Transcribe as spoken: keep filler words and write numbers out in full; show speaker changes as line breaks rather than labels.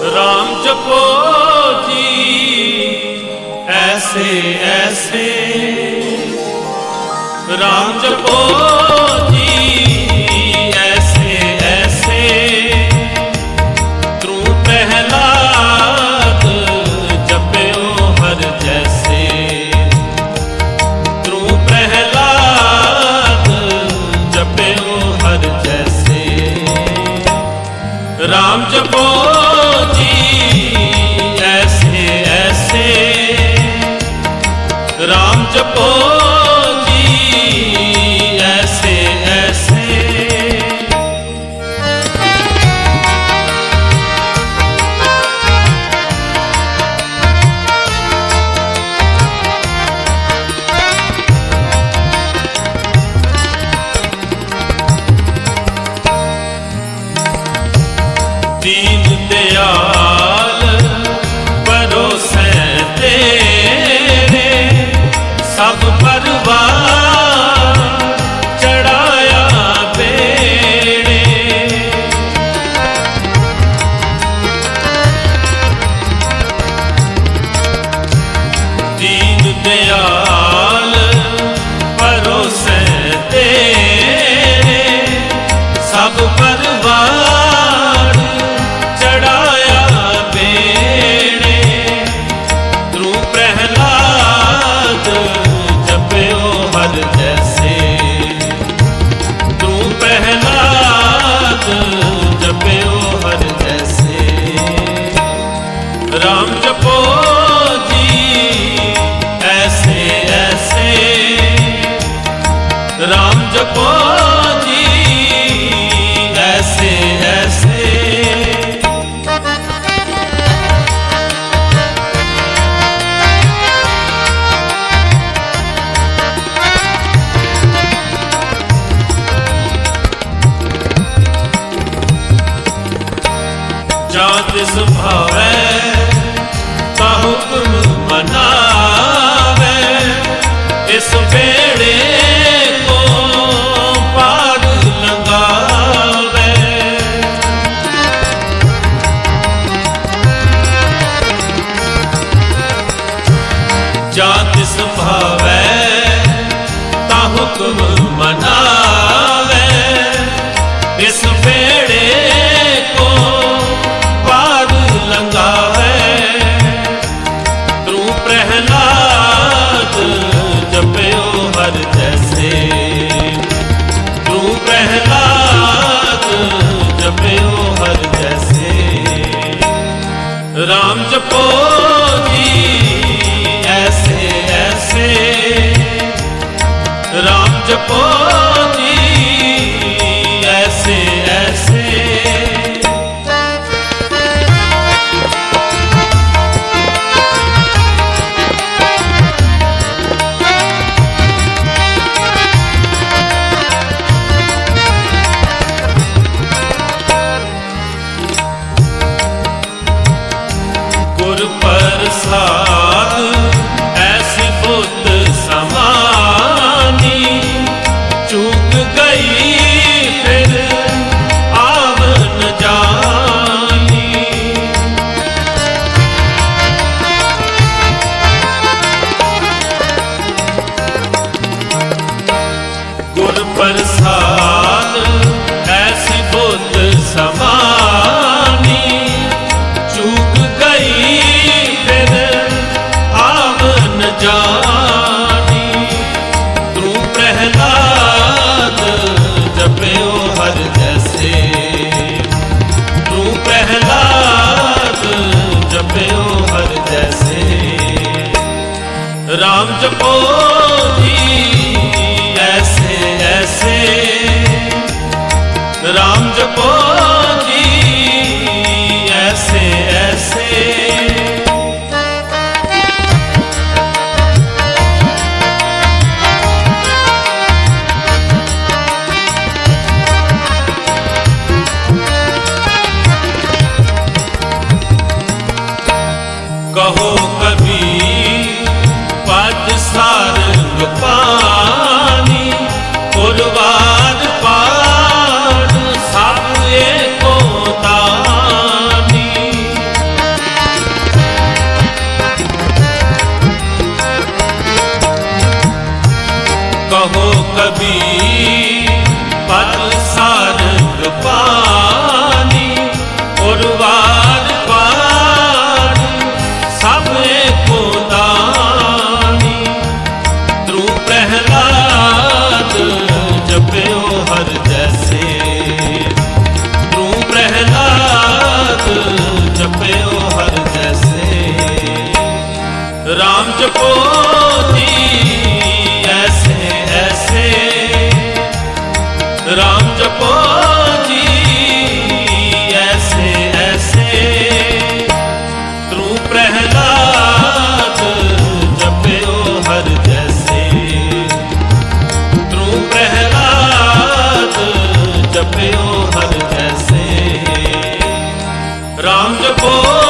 राम जपो जी ऐसे ऐसे, राम जपो जी ऐसे ऐसे, तू प्रहलाद जपयो हर जैसे, तू प्रहलाद जपयो हर जैसे। राम जपो राम जपो जी ऐसे ऐसे। दीन दयाल परोसे तेरे, सब परवार चढ़ाया बेड़े। दीन दयाल परोसे तेरे, सब परवार चढ़ाया बेड़े। तू प्रहलाद हर जैसे, तू प्रहलाद जपयो हर जैसे। राम जपो जी ऐसे ऐसे, राम जपो जी ऐसे ऐसे। जिस भावे ता हुक्म मनावे, इस बेड़े को पार लगावे। जा जिस भावे ता हुक्म मनावे, इस बेड़े को तू प्रहलाद जपयो हर जैसे, तू प्रहलाद जपयो हर जैसे। राम जपो जी ऐसे ऐसे, राम जपो जी ऐसे ऐसे। प्रसाद ऐसी बुद्ध समानी, चूक गई फिर आव न जानी। गुर प्रसाद ऐसी बुद्ध समानी, चूक गई जानी। तू प्रहलाद जपयो हर जैसे, तू प्रहलाद जपयो हर जैसे। राम जपो जी ऐसे ऐसे, राम जपो जी ऐसे ऐसे। कहो कबीर पद सारंग पानी, पुरवार पार सब एको तानी। जपो जी ऐसे ऐसे, राम जपो जी ऐसे ऐसे, ध्रुव प्रहलाद जपयो हर जैसे, ध्रुव प्रहलाद जपयो हर जैसे, राम जपो